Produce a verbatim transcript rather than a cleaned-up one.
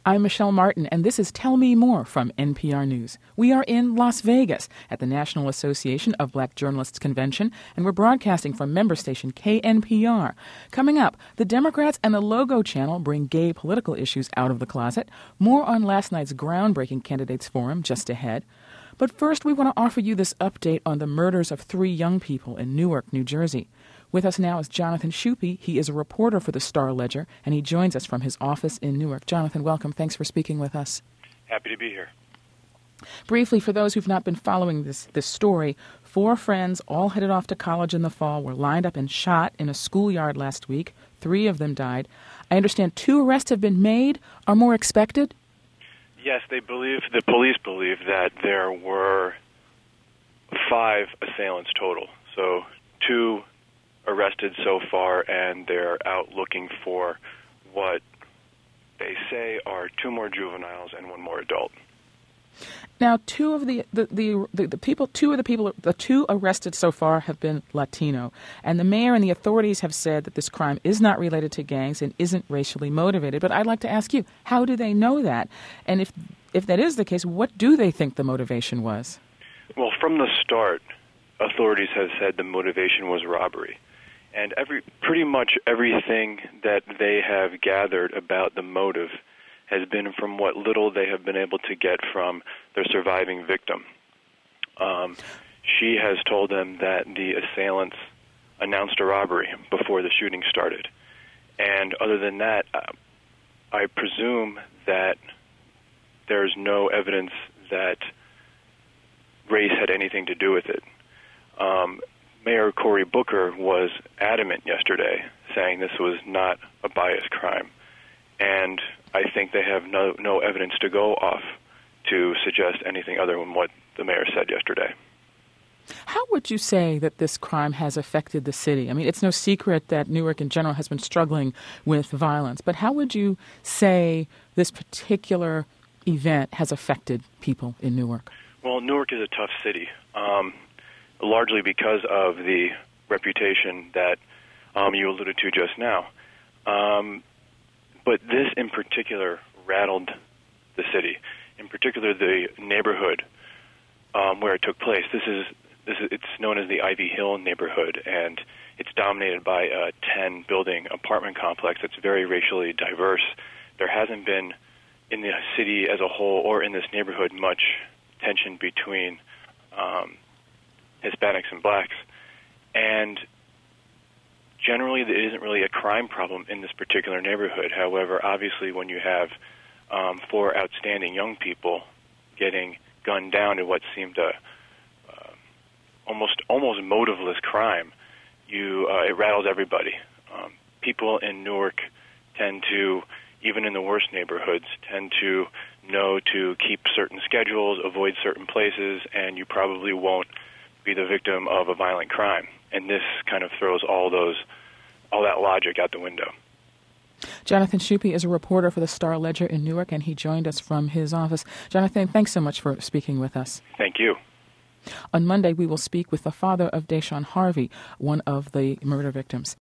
I'm Michelle Martin, and this is Tell Me More from N P R News. We are in Las Vegas at the National Association of Black Journalists Convention, and we're broadcasting from member station K N P R. Coming up, the Democrats and the Logo Channel bring gay political issues out of the closet. More on last night's groundbreaking candidates forum just ahead. But first, we want to offer you this update on the murders of three young people in Newark, New Jersey. With us now is Jonathan Schuppe. He is a reporter for the Star-Ledger, and he joins us from his office in Newark. Jonathan, welcome. Thanks for speaking with us. Happy to be here. Briefly, for those who've not been following this, this story, four friends, all headed off to college in the fall, were lined up and shot in a schoolyard last week. Three of them died. I understand two arrests have been made. Are more expected? Yes, they believe, the police believe that there were five assailants total. So two arrested so far, and they're out looking for what they say are two more juveniles and one more adult. Now, two of the the, the, the, the people, two of the people, the two arrested so far have been Latino, and the mayor and the authorities have said that this crime is not related to gangs and isn't racially motivated. But I'd like to ask you, how do they know that? And if if that is the case, what do they think the motivation was? Well, from the start, authorities have said the motivation was robbery. And every pretty much everything that they have gathered about the motive has been from what little they have been able to get from their surviving victim. Um, she has told them that the assailants announced a robbery before the shooting started. And other than that, uh, I presume that there's no evidence that race had anything to do with it. Um, Mayor Cory Booker was adamant yesterday, saying this was not a biased crime. And I think they have no, no evidence to go off to suggest anything other than what the mayor said yesterday. How would you say that this crime has affected the city? I mean, it's no secret that Newark in general has been struggling with violence, but how would you say this particular event has affected people in Newark? Well, Newark is a tough city. Um, largely because of the reputation that um, you alluded to just now. Um, but this in particular rattled the city, in particular the neighborhood um, where it took place. This is, this is it's known as the Ivy Hill neighborhood, and it's dominated by a ten-building apartment complex that's very racially diverse. There hasn't been, in the city as a whole or in this neighborhood, much tension between um, Hispanics and blacks, and generally there isn't really a crime problem in this particular neighborhood. However, obviously when you have um, four outstanding young people getting gunned down in what seemed a uh, almost almost motiveless crime, you uh, it rattles everybody. Um, people in Newark tend to, even in the worst neighborhoods, tend to know to keep certain schedules, avoid certain places, and you probably won't be the victim of a violent crime. And this kind of throws all those, all that logic out the window. Jonathan Schuppe is a reporter for the Star-Ledger in Newark, and he joined us from his office. Jonathan, thanks so much for speaking with us. Thank you. On Monday, we will speak with the father of Deshaun Harvey, one of the murder victims.